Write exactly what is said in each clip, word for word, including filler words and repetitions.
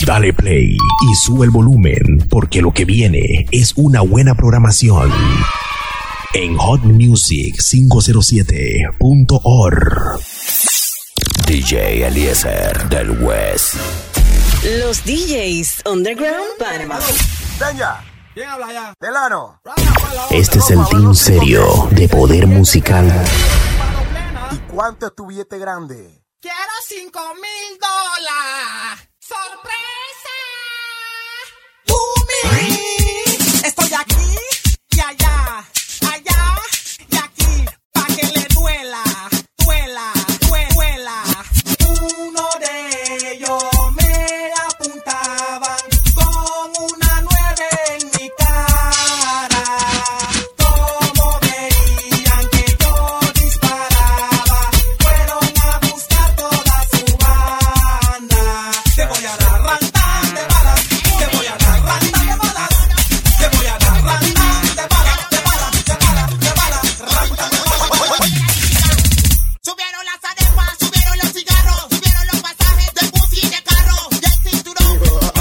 Dale play y sube el volumen, porque lo que viene es una buena programación en hot music quinientos siete punto org. D J Eliezer del West. Los D Js Underground Panama. Seña. ¿Quién habla allá? Delano. Este es el team serio de Poder Musical. ¿Y cuánto es tu billete grande? Quiero cinco mil dólares. ¡Sorpresa! ¡Tú, mi! Estoy aquí y allá, allá y aquí, pa' que le duela, duela, duela. Uno de ellos me apuntaban con una nueve en mi cara. Como veían que yo disparaba, fueron a buscar toda su banda. Te voy a dar rantan de balas, te voy a dar rantan de balas, te voy a dar rantan de balas, de balas, de balas, de balas, rantan de balas. Subieron las arepas, subieron los cigarros, subieron los pasajes de bus y de carro, y el cinturón.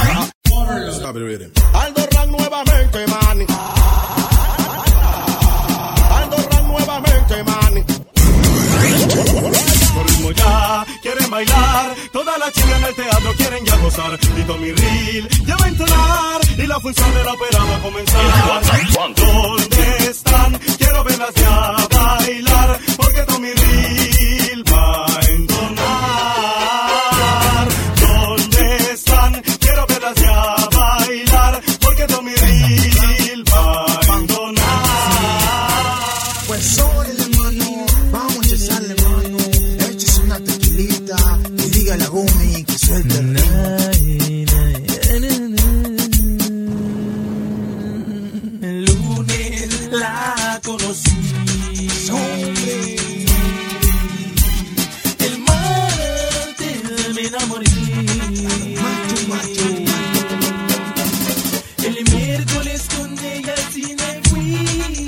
Aldo Ran nuevamente, man. Aldo Ran nuevamente, man. Por ritmo ya, quieren bailar. Todas las chicas en el teatro quieren ya gozar. Y Tommy Reel ya va a entonar. Y la función de la ópera va a comenzar. ¿Dónde están? Quiero verlas ya bailar. Porque Tommy Reel va a entonar. ¿Dónde están? Quiero verlas ya bailar. Porque Tommy Reel va a entonar. Pues órale, mano, vamos a echarle mano. Échese una tequilita y dígale a Gumi que suelte el ritmo. El lunes la conocí. El martes me enamoré. Macho, macho, El miércoles con ella al cine fui.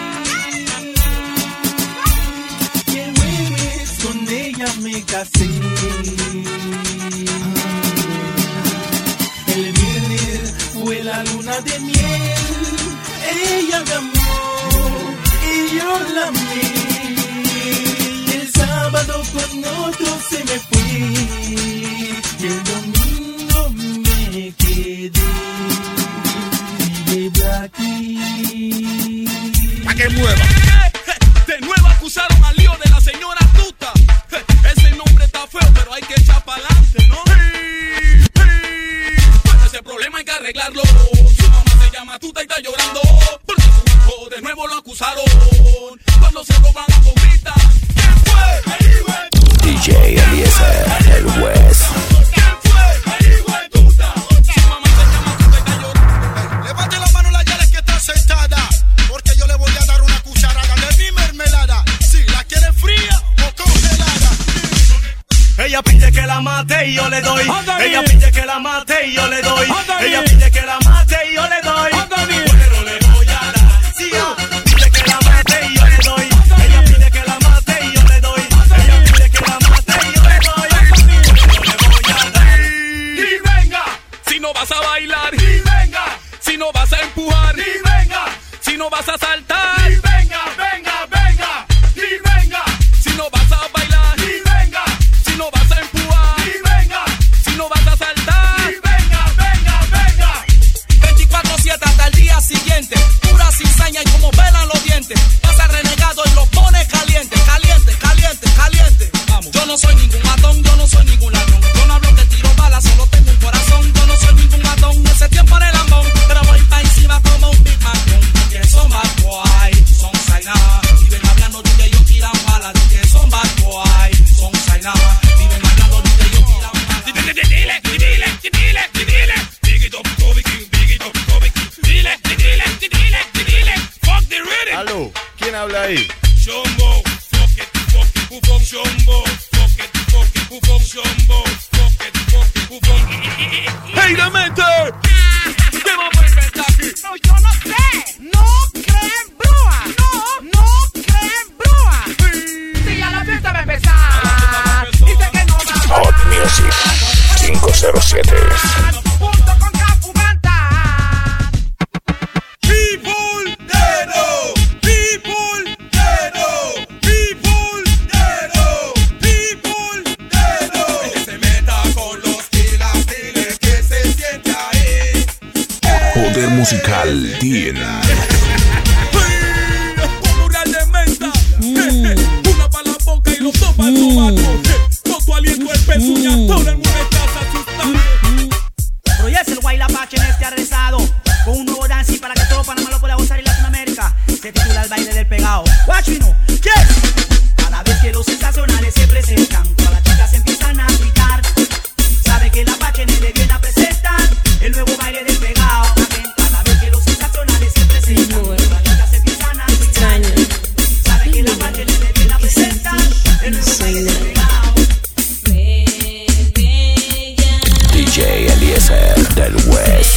Y el jueves con ella me casé. El viernes fue la luna de miel. Ella me amó y yo la amé. Y el sábado con otro se me fue. Y el domingo me quedé. Y de aquí. ¡Pa' que mueva! De nuevo acusaron al lío de la señora Tuta. Ese nombre está feo, pero hay que echar pa'lante, ¿no? Pues ese problema hay que arreglarlo. Su mamá se llama Tuta y está llorando porque su hijo de nuevo lo acusaron. Cuando se roban la bombita, ¿quién fue? El hijo de Tuta. D J Eliezer del West. ¿Quién fue? El hijo de Tuta. Su mamá se llama Tuta y está llorando. Levante la mano la Yales que está sentada. Porque yo le voy a dar una cucharada de mi mermelada. Si la quiere fría o congelada. Ella pide que la mate y yo le doy. Ella pide que la mate y yo le doy. Ella pide que la mate y yo le doy. Pero le voy a dar. Si ella pide que la mate y yo le doy. Ella pide que la mate y yo le doy. Ella pide que la mate y yo le doy. Pero le voy a dar. Y venga, si no vas a bailar. Y venga, Si no vas a empujar. y venga, Si no vas a saltar. y venga, venga, venga, y venga, Si no vas a bailar. y venga, Si no vas a empujar. y venga, Si no vas a saltar. y venga, venga, venga. veinticuatro siete hasta el día siguiente. Pura cizaña y como pelan los dientes. Pasa renegado y lo pone caliente. Caliente, caliente, caliente. Vamos. Yo no soy ningún matón, yo no soy ningún ladrón. Yo no hablo de tiro balas, solo tengo un corazón. Yo no soy ningún matón, ese tiempo era el lambón. Pero voy pa' encima como un Big Mac. Que son bad boy, son saina. Viven hablando de que ellos tiran balas. Que son bad boy, son saina. Viven hablando de que ellos tiran balas. Dile, dile, dile, dile, dile. Biggie Top, Kobe King, Biggie Top, Kobe King. Dile, dile, dile, dile. Fuck the rhythm. Aló, ¿quién habla ahí? Shombo, fuck it, fuck it, bufón, Shombo. Fuck it, fuck it, bufón, Shombo. Fuck it, fuck it, bufón. ¡Hey, demente! ¿Qué vamos a inventar aquí? No, yo no sé. No creen brúa. No, no creen brúa. Si ya la fiesta va a empezar. Dice que no va a Hot Music quinientos siete. musical Dean. Como real de menta. Una para la boca y los dos para el sobaco. Con tu aliento el pezuña, todo el mundo está asustado. Proyecta el Guay Apache en este arrestado con un nuevo dance para que todo Panamá lo pueda gozar en Latinoamérica. Se titula El baile del pegado. Watch me now, yes. Cada vez que los sensacionales se presentan, todas las chicas empiezan a gritar. Sabe que el Apache le viene a presentar el nuevo baile del pegado. Cada vez que los sensacionales se presentan, todas las chicas empiezan a gritar. Sabe que el Apache le viene a presentar el nuevo baile del pegado. D J Eliezer del West.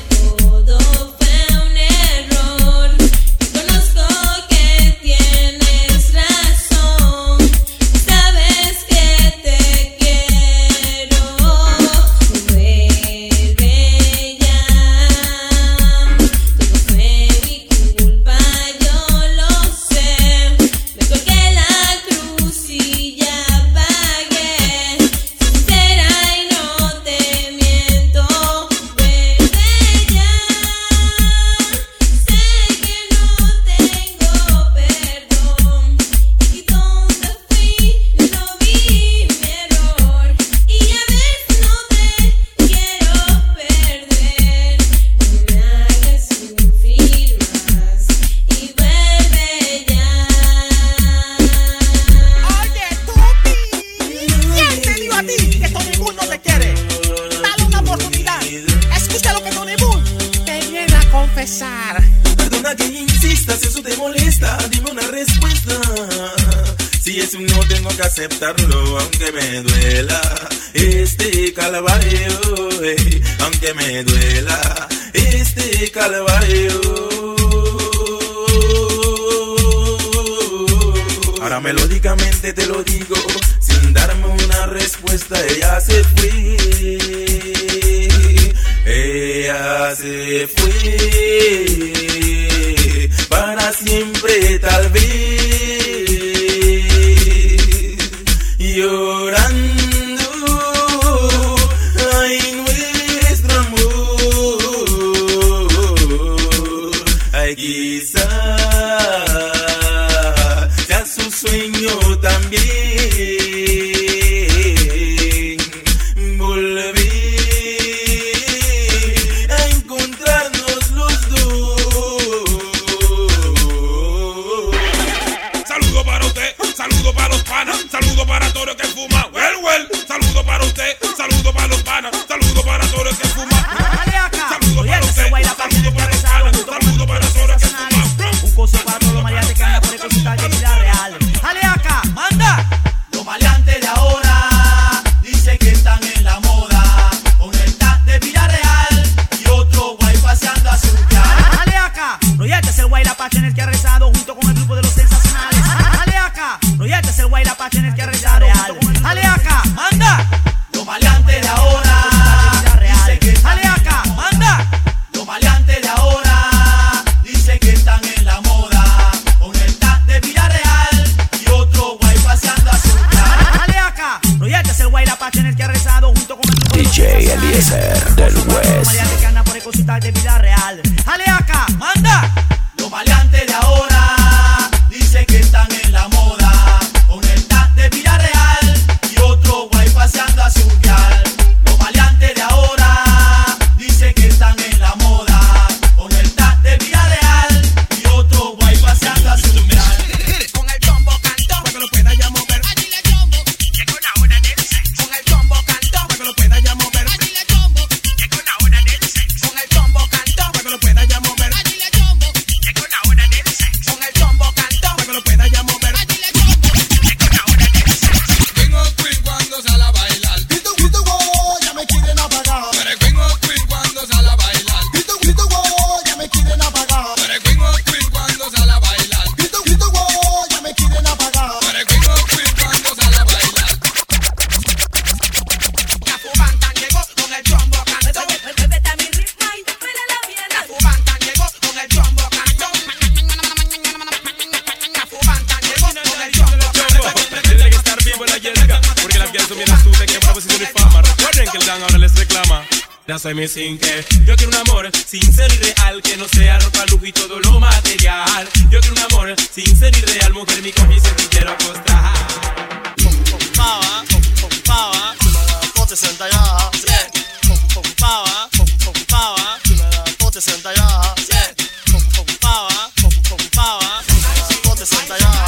Perdona que insistas, eso te molesta, dime una respuesta. Si es un no tengo que aceptarlo, aunque me duela este calvario, eh, aunque me duela este calvario. Ahora melódicamente te lo digo, sin darme una respuesta, ella se fue. Ella se fue para siempre, tal vez, llorando, ay, nuestro amor, ay, quizá sea su sueño también. Saludo para todos los que fuma, well, well. Saludo para usted, saludo para los panas, saludo para todos los que fuma. Saludo para usted, saludo para los panas, saludo para todos los que fuma. Un coso para todos los maleantes que andan por el consultar de vida real. ¡Dale acá, manda! Los maleantes de ahora dicen que están en la moda, con el tag de vida real y otro guay paseando a su ya. ¡Dale acá! Proyecta es el Guay Apache en el que ha rezado junto con el grupo de los sensacionales. ¡Dale acá! Proyecta es el Guay Apache en el que ha rezado real. ¡Dale acá, manda! Los maleantes de ahora dicen que están ¡Dale acá, manda! Los maleantes de ahora dicen que están en la moda, con el tag de vida real y otro guay paseando a su ya. ¡Dale acá! Proyecta es el Guay Apache en el que ha rezado junto con el grupo de D los J sensacionales. Eliezer del West. Maleantes que andan por el consultar de vida real. ¡Dale acá, manda! Los maleantes de ahora dicen que están en la moda, con el tag de vida real y otro guay paseando a su vial. Los maleantes de ahora dicen que están en la moda, con el tag de vida real y otro guay paseando a su vial. Con el chombo cantó, para que lo pueda ya mover. Allí le chombo, llegó la hora del sexo. Con el chombo cantó, para que lo pueda ya mover. Allí le chombo, llegó la hora del sexo. Con el chombo cantó, para que lo pueda ya mover. Allí le chombo, llegó la hora del sexo. Con el chombo cantó, para que lo pueda ya mover. Allí le chombo, llegó la hora del sexo. Queen of Queen cuando sale a bailar. Grito, grito, wow, ya me quieren apagar. Tú eres Queen of Queen cuando sale a bailar. Grito, grito, wow, ya me quieren apagar. Tú eres Queen of Queen cuando sale a bailar. Grito, grito, wow, ya me quieren apagar. Tú eres Queen of Queen cuando sale a bailar. La Fubantan llegó con el chombo cantó. Respeta mi ritmo y frena la pierna. La Fubantan llegó con el chombo cantó. La Fubantan llegó con el chombo cantó. Tiene que estar vivo en la yesca, porque las guías son bien astutas que para posición y fama. Recuerden que el dan ahora les reclama. Nace mi sin que yo quiero un amor sincero y real, que no sea ropa, lujo y todo lo material. Yo quiero un amor sincero y real, mujer, mi confianza te quiero acostar. Power, power, pote senta ya. Power, power, pote senta ya. Power, power, pote senta ya.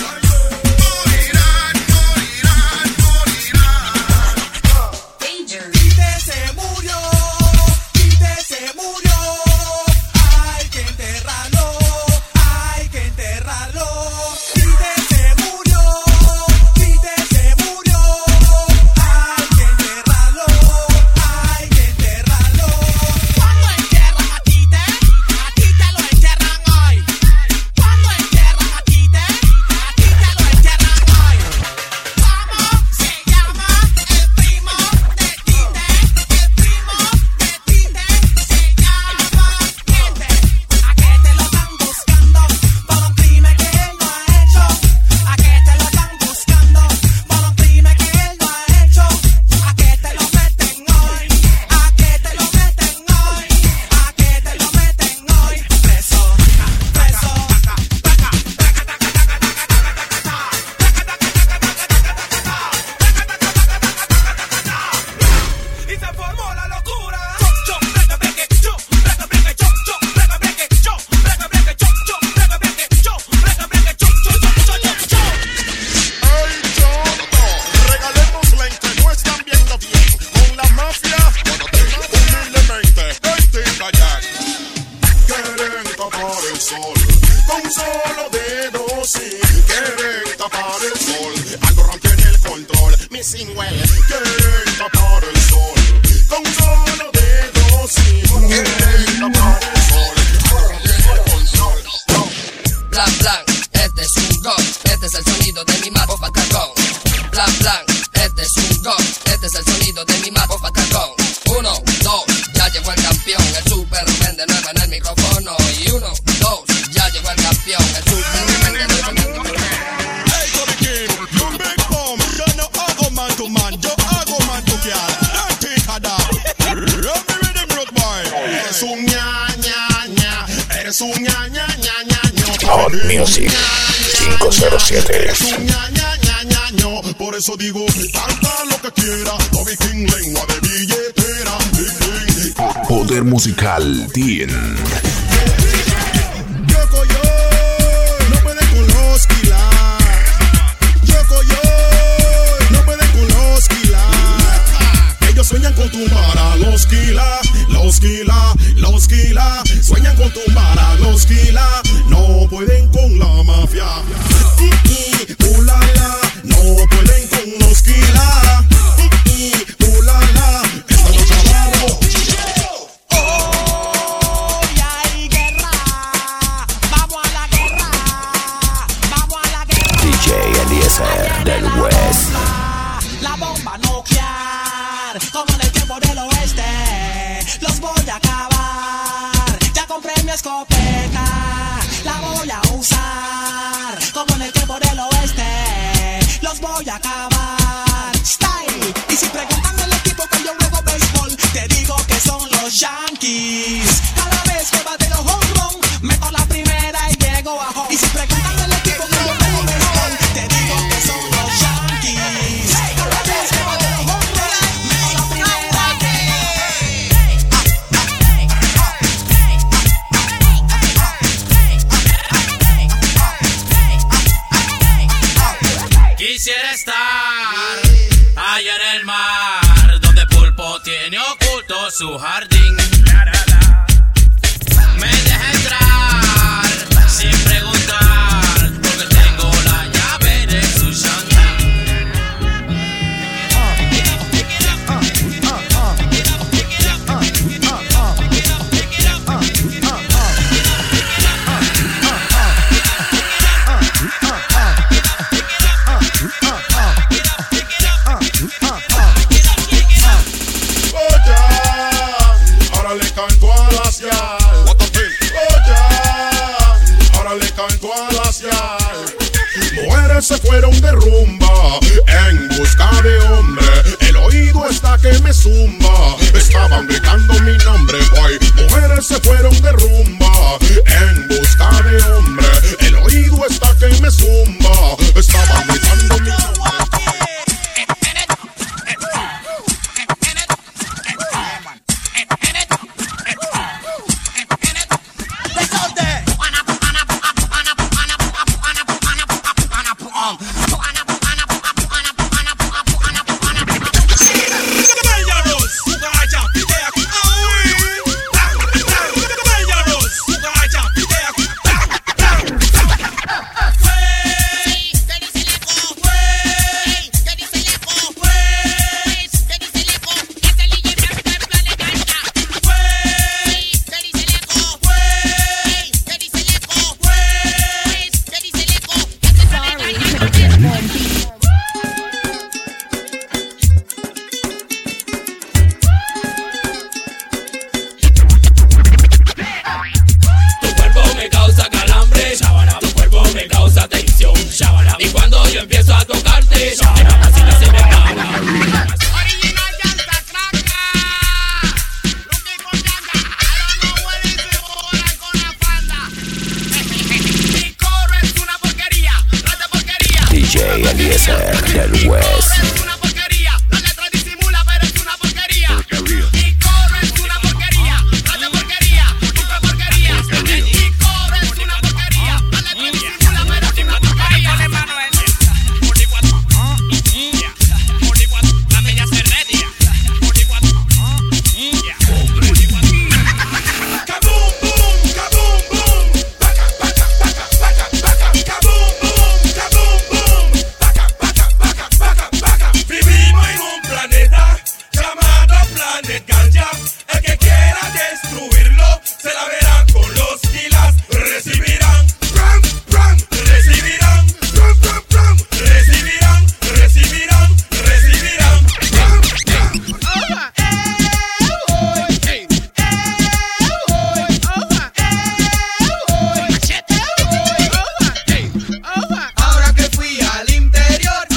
Danger. Eres un ña, ña, ña, ñaño. Hot Music cinco cero siete. Eres un ña, ña, ña, ñaño. Por eso digo, canta lo que quiera. Bobby King, lengua de billetera. Poder musical Teen. Yoko yo, no pueden con los quilas. Yoko yo, no pueden con los quilas. Ellos sueñan con tumbar a los quilas. Los quilas, los quilas. Sueñan con tumbar a los quilas. No pueden con la mafia. Uh, la, la. No pueden con los quilas. Uh, la, la. Esta noche abajo. D J Eliezer del West. La bomba nuclear, como en el tiempo del oeste, los voy a acabar. Ya compré mi escopeta, la voy a usar. Como en el tiempo del oeste, los voy a acabar. Style, y si preguntan el equipo que yo juego béisbol, te digo que son los Yankees. Cada vez que bateo home run, meto la primera y llego a home. Y si preguntan el equipo que yo juego béisbol, te digo que son los Yankees. Cada vez que bateo home run, meto la primera y Quisiera estar allá en el mar, donde Pulpo tiene oculto su jardín. Me deja entrar sin preguntar, porque tengo la llave de su champán. Ahora le canto a las yal. Ahora le canto a las yal. Mujeres se fueron de rumba en busca de hombre. El oído está que me zumba. Estaban gritando mi nombre, boy. Mujeres se fueron de rumba en busca de hombre. El oído está que me zumba. Estaban gritando mi nombre. Eliezer del West.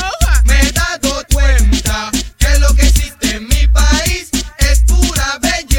Bella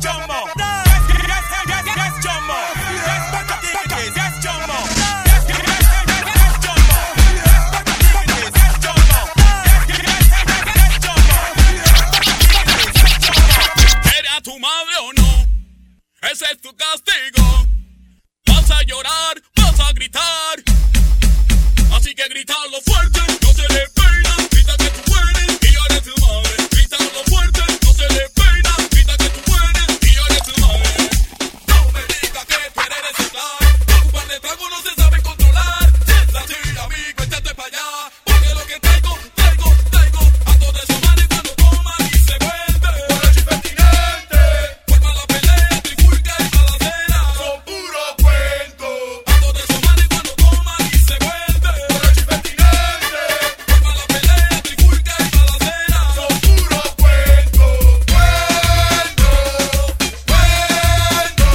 Ese es tu castigo. Vas a llorar, vas a gritar. Así que grítalo fuerte, no se le peina. Grita que tú eres y yo eres tu madre. Grítalo fuerte, no se le peina. Grita que tú eres y yo eres tu madre. No me digas que tú eres reciclar. Con un par de tragos no se sabe controlar. Si es así, amigo, échate para allá. Porque lo que traigo, traigo, traigo. A todos esos manes cuando toman y se vuelve borracho y pertinente. Vuelva a la pelea, trifulca y balacera. Son puro cuento. A todos esos manes cuando toman y se vuelve borracho y pertinente. Vuelva a la pelea, trifulca y balacera. Son puro cuento. Cuento. Cuento.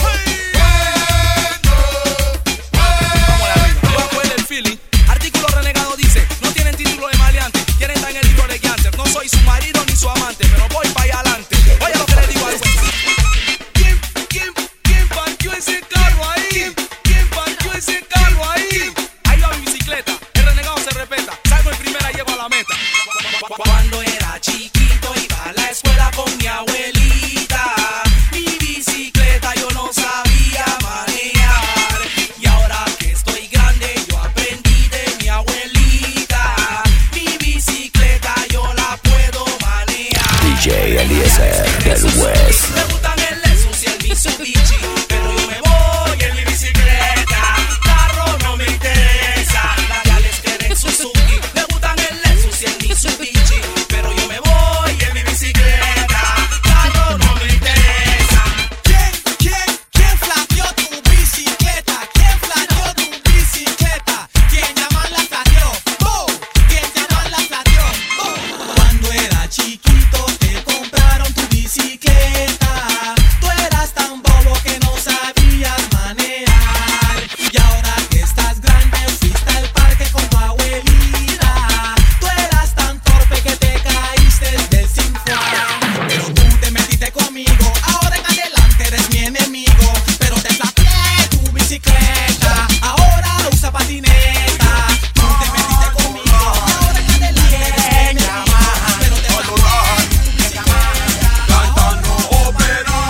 Vamos a coger el feeling. Artículo renegado dice: no tienen título de maleante, quieren estar en el libro de Gánster. No soy su marido ni su amante, pero voy para allá adelante. Oye lo que le digo al juez. ¿Quién, quién, quién partió ese carro ahí? ¿Quién, quién partió ese carro ahí? Ahí va mi bicicleta, el renegado se respeta. Salgo en primera y llego a la meta. Cuando era chiquito iba a la escuela con mi abuelita. Mi bicicleta yo no sabía manejar. Y ahora que estoy grande yo aprendí de mi abuelita. Mi bicicleta yo la puedo manejar. D J Eliezer del West. Me gustan el Lexus y el Mitsubishi, pero yo me voy en mi bicicleta. Carro no me interesa, las reales quieren Suzuki. Me gustan el Lexus y el Mitsubishi, pero yo me voy en mi bicicleta. Carro no me interesa. ¿Quién, quién, quién flaqueó tu bicicleta? ¿Quién flaqueó tu bicicleta? ¿Quién llaman la flaqueó? ¡Oh! ¿Quién llaman la flaqueó? ¡Oh! Cuando era chiquito te compraron tu bicicleta. Tú eras tan bobo que no sabías manejar. Y ahora que estás grande fuiste al parque con tu abuelita. Tú eras tan torpe que te caíste del Sinfuán. Pero tú te metiste conmigo, ahora en adelante eres mi enemigo. Pero te flaqueé tu bicicleta, ahora usa patineta. Tú te metiste conmigo, ahora en adelante eres mi enemigo. Pero te flaqueé tu bicicleta. Cantando ópera.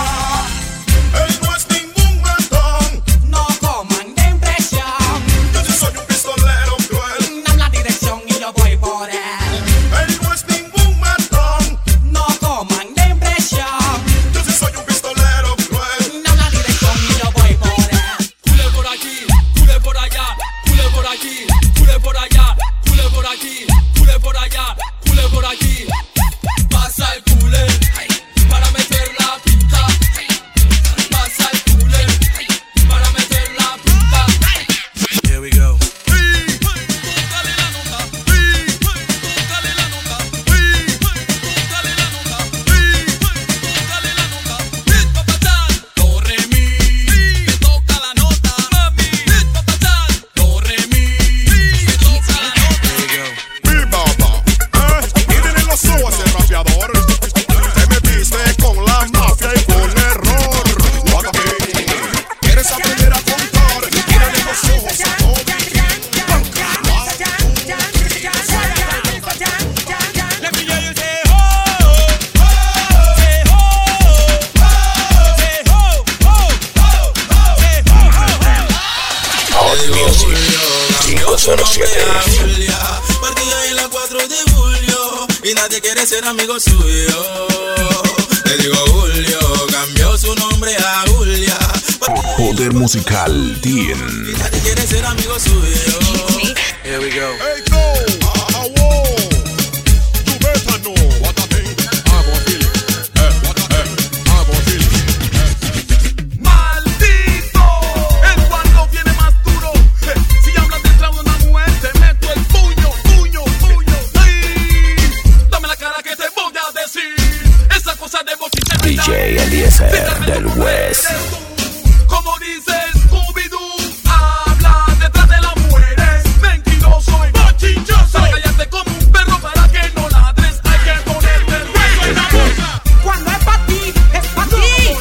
Él no es ningún matón. No coman de impresión, Yo sí soy un pistolero cruel. dame la dirección y yo voy por él. Él no es ningún matón. No coman de impresión, Yo sí soy un pistolero cruel. dame la dirección y yo voy por él. Cule por aquí, cule por allá, cule por aquí, cule por allá, cule por aquí, cule por allá, cule por aquí. Pasa el cule para meter la pinta. Pasa el cule para meter la pinta. Here we go. Tócale la nota, tócale la nota, tócale la nota, tócale la nota. Hit papachán, do re mi. Me toca la nota, mami. Hit papachán, do re mi. Me toca la nota. Mi mamá, ¿eh? Y vienen los ojos el rapeador. Te metiste con la mafia y con error. Guárdame. ¿Quieres aprender a contar? Vienen los ojos a todo. Let me hear you say ho, ho, say ho, ho, say ho, ho, ho, say ho, ho, ho. Hot Music cinco cero siete. Julia, partida en la cuatro de julio y nadie quiere ser amigo suyo. Le digo Julio, cambió su nombre a Julia. Poder musical Tien. Nadie quiere ser amigo suyo. Here we go. Hey, go! Ah, whoa! You better know what I think. I'm gonna feel it. Eh, what I eh, I'm gonna feel it. ¡Maldito! El cuando viene más duro. Eh, Si hablas detrás de una mujer, te meto el puño, puño, puño. ¡Ay! Dame la cara que te voy a decir. Esa cosa de bochiche. D J Eliezer del West. Como dices, Scooby-Doo, habla detrás de las mujeres. Mentiroso y bochinchoso. Para callarte como un perro para que no ladres. Hay que ponerte el hueso en la boca. Cuando es pa' ti, es pa' ti.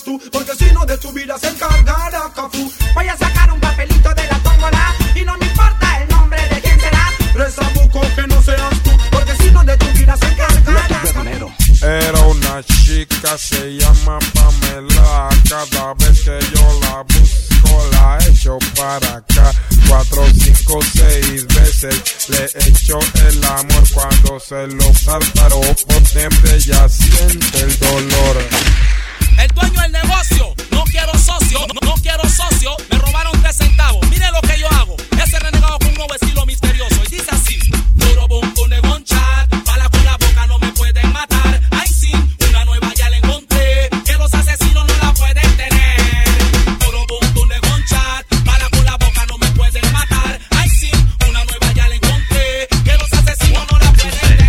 tú, porque si no de tu vida se encargará Cafú. Voy a sacar un papelito de la tómbola y no me importa el nombre de quién será. Resabuco que no seas tú, porque si no de tu vida se encargará Cafú. Era una chica, se llama Pamela. Cada vez que yo la busco la echo para acá. Cuatro, cinco, seis veces le echo el amor. Cuando se lo saltaró potente ya siente el dolor. El dueño del negocio, no quiero socio, no, no quiero socio. Me robaron tres centavos, mire lo que yo hago. Ese renegado con un nuevo estilo misterioso. Y dice así: duro bum con de goncha, bala con la boca no me pueden matar. Ay sí, una nueva ya la encontré, que los asesinos no la pueden tener. Duro bum con de goncha, bala con la boca no me pueden matar. Ay sí, una nueva ya la encontré, que los asesinos no la pueden tener.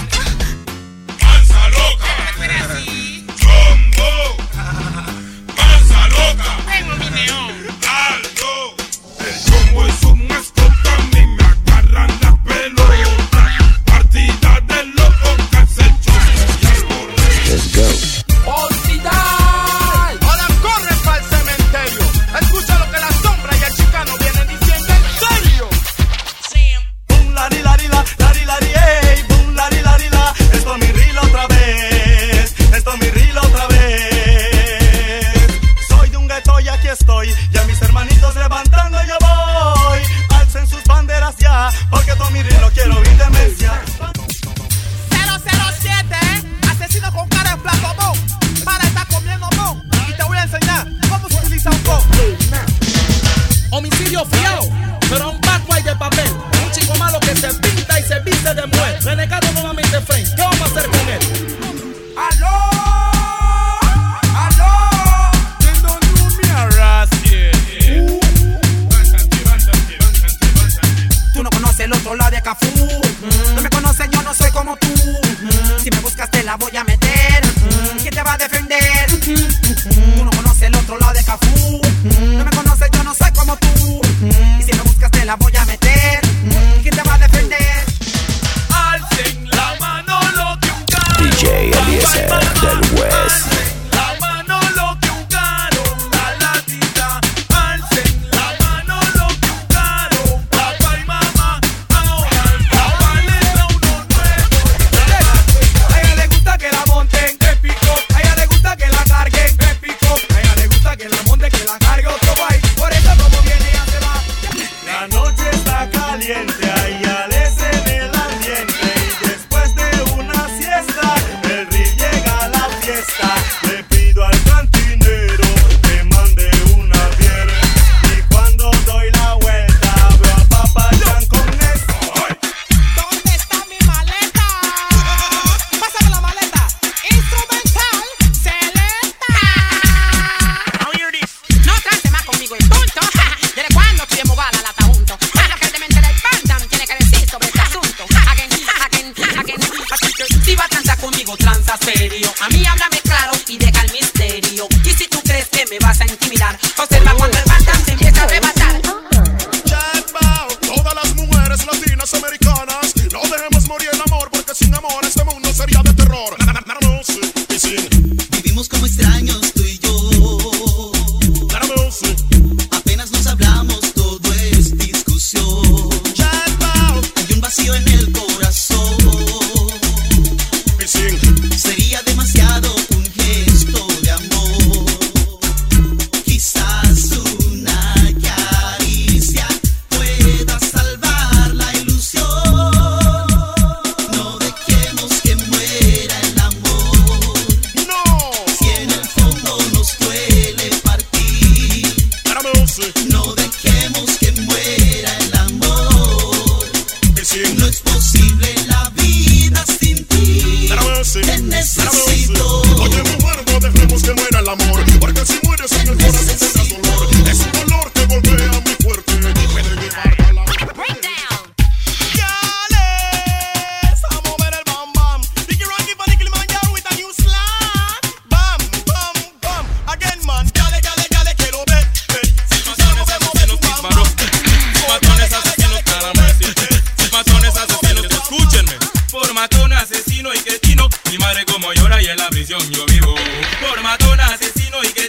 Panza loca. Chombo. Panza loca. Vengo mi neón. Alto. El chombo es un mascota, a mí me agarran las pelotas. Partida de loco que hace el chombo y al correr. Let's go. Hospital. Ahora corre para el cementerio. Escucha lo que la sombra y el chicano vienen diciendo en serio. Boom, lari, lari, la, lari, lari, ey. Boom, lari, lari, la. Esto es mi reel otra vez. Esto es mi reel otra vez. Soy de un gueto y aquí estoy. Y a mis hermanitos levantando yo voy. Alcen sus banderas ya, porque todo mi reel lo quiero ir demencia. cero cero siete, asesino con cara de plato bon. Para estar comiendo bon. Y te voy a enseñar cómo se utiliza un bon. Homicidio fiado, pero un barco hay de papel. Un chico malo que se pinta y se viste de mujer. Renegado nuevamente frente. ¿Qué vamos a hacer con él? ¡Aló! ¡Aló! They don't do me a ras, yeah. Tú no conoces el otro lado de Cafú. No me conoces, yo no soy como tú. Si me buscas te la voy a meter. ¿Quién te va a defender? Tú no conoces el otro lado de Cafú. No me conoces, yo no soy como tú. Y si me buscas te la voy a meter. ¿Quién te va a defender? Alcen la mano lo que un gano. D J Eliezer del West. La mano lo que un gano. La latita. Alcen la mano lo que un gano. Papá y mamá. Ahora el papá les da uno nuevo. A ella le gusta que la monten, que pico. A ella le gusta que la carguen, que pico. A ella le gusta que la monten, que la cargue otro guay. Por eso como viene ella se va. La noche está caliente, a ella le cede el ambiente. Y después de una siesta, el rey llega a la fiesta. Le pido al cantinero que mande una fiera. Y cuando doy la vuelta, veo a Papá Chan con esto. ¿Dónde está mi maleta? Pásame la maleta. Instrumental, selecta. Now hear this. No trate más conmigo, el tonto. ¿Desde cuándo estoy embobada la junto? La gente mente del Pantam tiene que decir sobre este asunto. Again, again, again. Así que si va a transar conmigo, transa serio. A mí háblame claro y deja el misterio. Y si tú crees que me vas a intimidar, observa cuando el Pantam se empieza a arrebatar. Todas las mujeres latinas americanas, no dejemos morir el amor, porque sin amor este mundo sería de terror. Vivimos como extraños tú y yo. Apenas nos hablamos, todo es discusión. Hay un vacío en el corazón. Sería demasiado un gesto de amor. Quizás una caricia pueda salvar la ilusión. No dejemos que muera el amor. Si en el fondo nos duele partir, no dejemos que muera el amor. No es posible la vida sin ti. Te necesito. Oye, mujer, no dejemos que muera el amor, porque si mueres en el corazón tendrás dolor. Es un dolor que golpea muy fuerte. Puede llevarte a la Breakdown. Yales, a mover el bam bam. Dicky Rocky for the Kilimanjaro with a new slang. Bam, bam, bam. Again, man. Yale, yale, yale, quiero ver. Silmatones, asesinos, disparos. Matones, asesinos, caramelos. Matones, asesinos, escúchenme. Por matón, asesino y cretino. Mi madre como llora y en la prisión yo vivo. Por matón, asesino y cretino.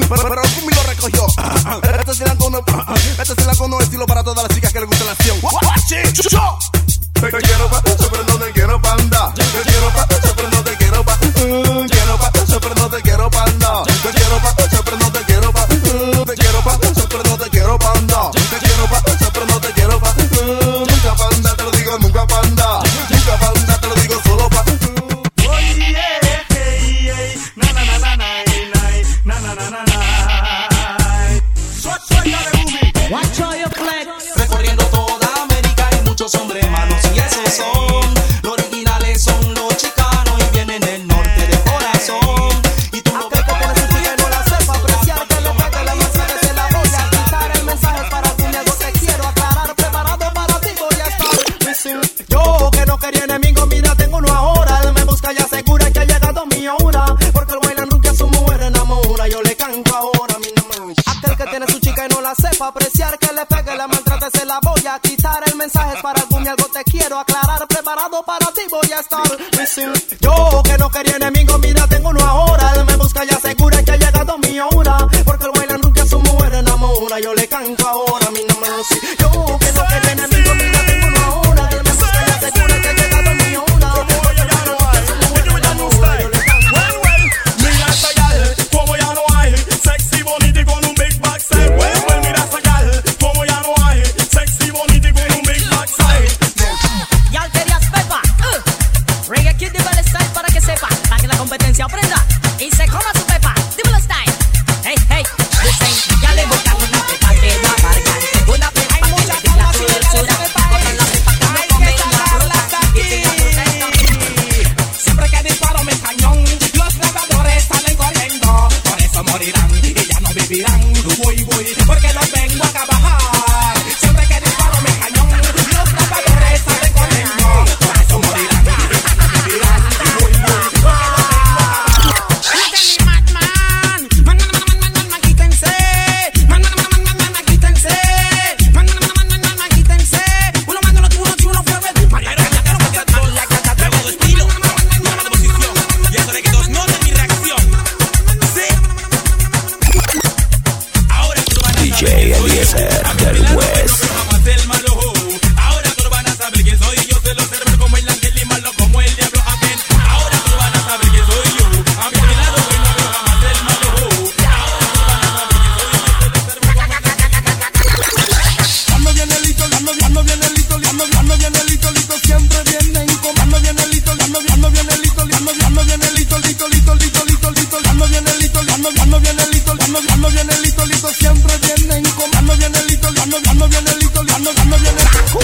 pero, pero el Fumi lo recogió. Este es el angono, este es el angono estilo para todas las chicas que les gusta la acción. Te quiero pa, pero no te quiero panda. Te quiero pa, pero no te quiero pa. Quiero pa, pero no te quiero panda. Te quiero pa, pero no te quiero pa. Te quiero pa, pero no te quiero panda. Te quiero pa, pero no te quiero pa. Nunca panda, te lo digo, nunca panda. Nunca panda, te lo digo solo pa. Watch all your flex. Recorriendo toda América hay muchos hombres malos y esos son los originales, son los chicanos y vienen del norte de corazón. Y tú no ves que tienes un chica y no la sepa apreciar, que lo que la masa que se la voy a quitar. El mensaje es para ti, algo te quiero aclarar, preparado para ti voy a estar. Yo que no quería enemigo, mira tengo uno ahora. Él me busca y asegura que ha llegado mi hora, porque el bailan nunca a su mujer enamora. Yo le canto ahora mi nombre. Aquel que tiene su chica y no la sepa apreciar, que le pegue, la maltrate, se la voy a quitar. El mensaje es para algún y algo te quiero aclarar, preparado para ti voy a estar. Yo que no quería enemigo, mira tengo uno ahora. Él me busca y asegura que ha llegado mi hora, porque el bailan nunca a su mujer enamora. Yo le canto ahora mi nombre. Yo que no quería enemigo, mira tengo uno ahora. Él me busca y asegura que ha llegado mi hora, porque el bailan nunca a su mujer enamora. Yo le canto. Mira esta gal, como ya no hay, sexy, bonita y con un big backside. Well, well, mira esta gal, como ya no hay, sexy, bonita y con un big backside. Ya querías pepa, uh. Reggae Kid, dímelo style para que sepa, para que la competencia aprenda y se coma su pepa. Dímelo style. Hey, hey, dicen, ya le buscan una pepa que va a cargar. Una pepa que te la dulzura, otra la pepa que me come la fruta y si la fruta es también. Siempre que disparo mi cañón, los nadadores salen corriendo. Por eso morirán y ya no vivirán. Voy, voy, porque los vengo a trabajar. Siempre que disparo mi cañón, los nadadores salen corriendo. Por eso morirán y ya no vivirán. Voy, voy, porque los vengo a D J Eliezer del West. Ahora tú van a saber que soy yo, se lo observo como el ángel y malo como el diablo. Amén. Ahora tú van a saber que soy yo. A mi lado hoy no veo jamás el malo. Cuando viene lito, cuando cuando viene lito, cuando cuando viene lito, lito siempre viene en comando viene lito, cuando cuando viene lito, cuando cuando viene lito, lito, lito, lito, lito, lito, cuando viene lito, cuando cuando viene lito, cuando cuando viene lito, lito siempre viene en comando viene lito, cuando cuando viene lito, cuando cuando viene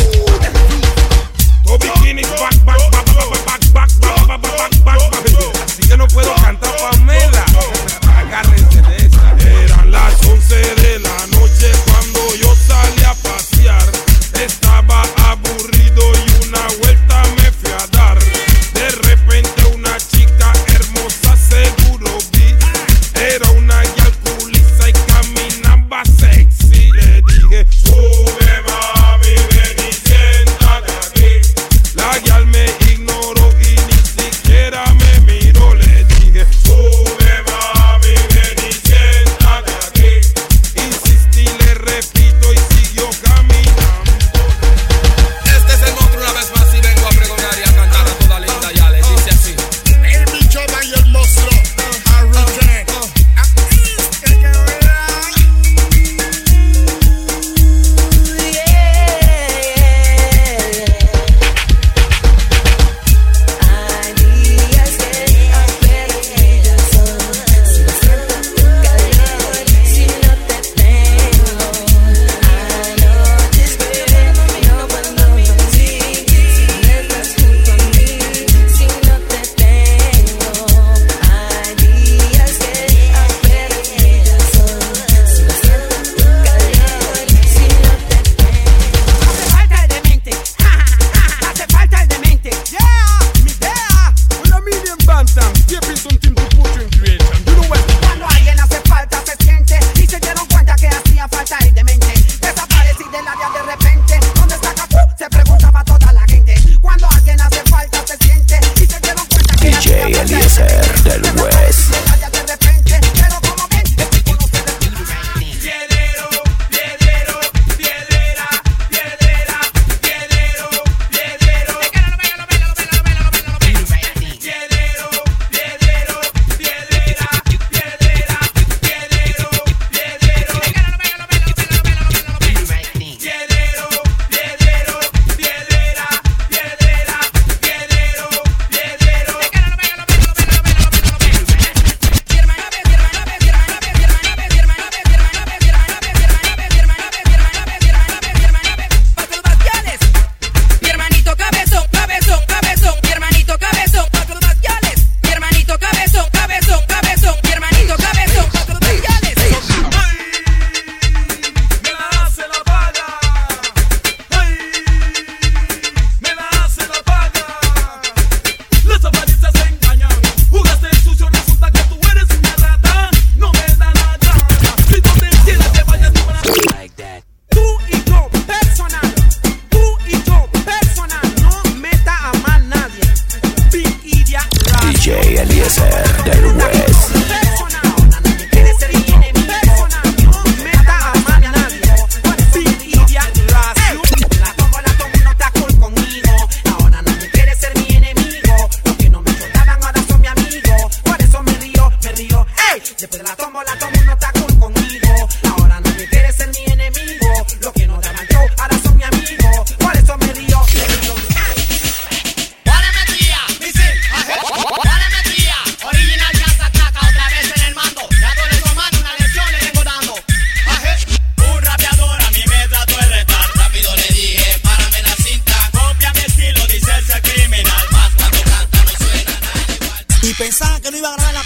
Oh, bikini, back, back, back, back, back, back, back, back, back, back, back. Así que no puedo cantar Pamela. Agárrense de esa. Eran las once de la noche cuando yo salí a pasear. Estaba aburrido y una vuelta me fui a dar. De repente una chica hermosa seguro vi. Era una guial cooliza y caminaba sexy. Le dije, sube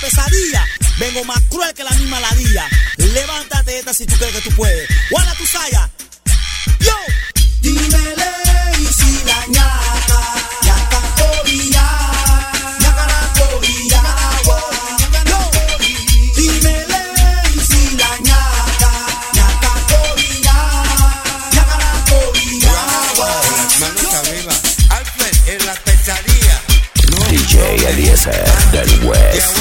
pesadilla, vengo más cruel que la misma ladilla. Levántate esta si tú crees que tú puedes. Guarda tu saya. Yo. Dímele y si la ñaca, ñaca podía, ñaca la podía, yo. Dímele y si la ñaca, ñaca podía, ñaca la podía. Las manos arriba, Alfred en la pesadilla. D J Eliezer del West.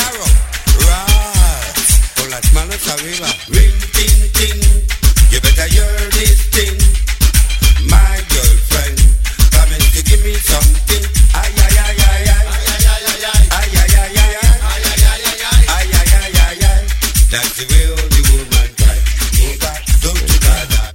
Con las manos arriba, ring, ting, ting. You better hear this thing. My girlfriend coming to give me something. Ay, ay, ay, ay, ay. Ay, ay, ay, ay, ay. Ay, ay, ay, ay, ay. That's the way all the woman cry. Nigga, don't you got that?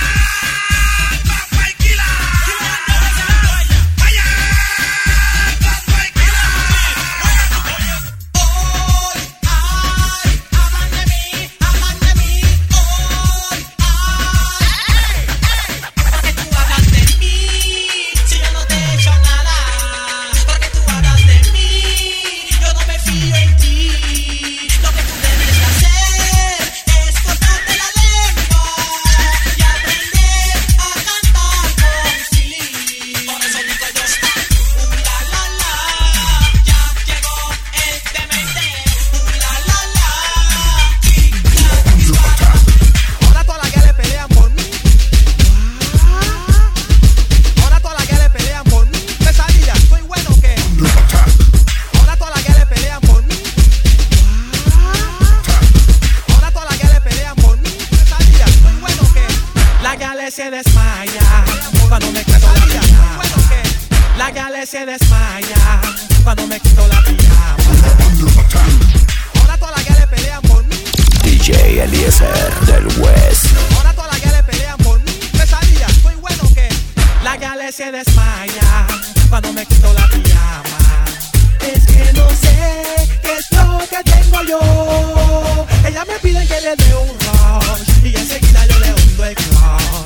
Se desmaya cuando me quito la pijama. La gale se desmaya cuando me quito la pijama. Ahora todas las gales pelean por mí. D J Eliezer del West. Ahora todas las gales pelean por mí. Pesadilla, soy bueno que la gale se desmaya cuando me quito la pijama. Es que no sé qué es lo que tengo yo. Ella me pide que le dé un rush y enseguida yo le hundo el clutch.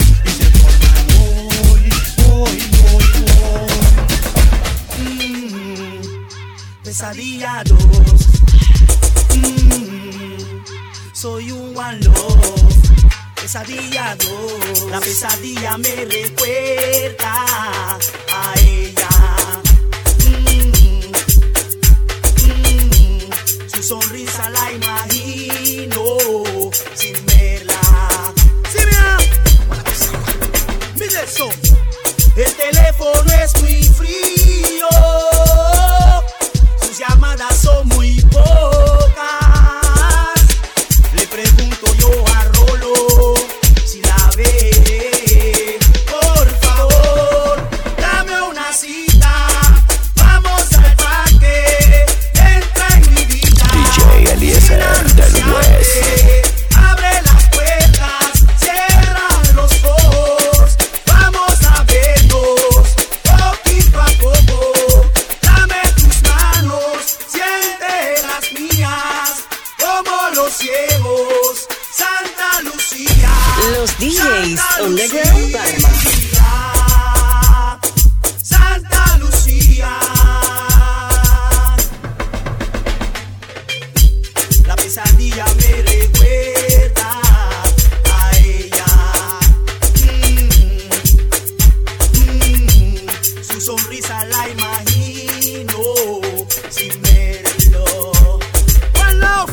Pesadilla dos, mm, soy un one love. Pesadilla dos, la pesadilla me recuerda a ella. Mm, mm, su sonrisa la imagino sin verla. Sí, mira, mira eso. El teléfono es muy frío. Llamadas son muy pocas. Le pregunto yo a Rolo si la ve. Por favor, dame una cita. Vamos al parque. Entra en mi vida. D J Eliezer del West. Abre las puertas, cierra los ojos. Vamos a vernos poquito a poco. Dame tus manos, siente las mías, como los ciegos, Santa Lucía. Los D Js Underground Panama. Santa Lucía. La pesadilla me recuerda a ella. Mm, mm, su sonrisa la imagino sin verlo. One love.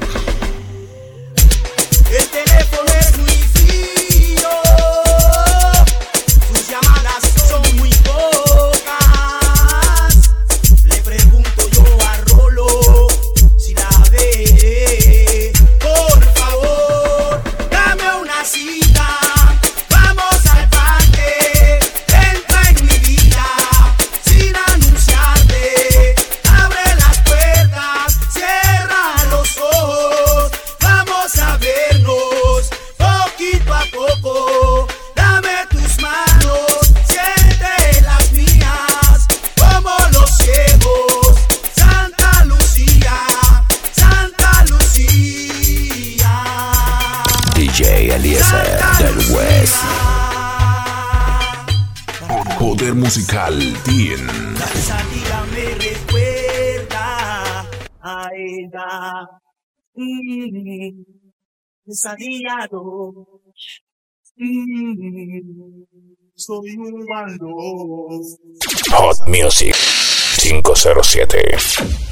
El teléfono es muy frío. Sus llamadas son muy pocas. Le pregunto yo a Rolo si la ve. Por favor, dame una cita. Vamos al parque. Entra en mi vida sin anunciarte. Abre las puertas, cierra los ojos. Vamos a vernos poquito a poco. Dame tus manos, siente las mías, como los ciegos. Santa Lucía, Santa Lucía. D J Eliezer del West. Poder musical Teen. La pesadilla me recuerda a ella. Mm, Desadillado. Mm, soy un bando. Hot Music quinientos siete.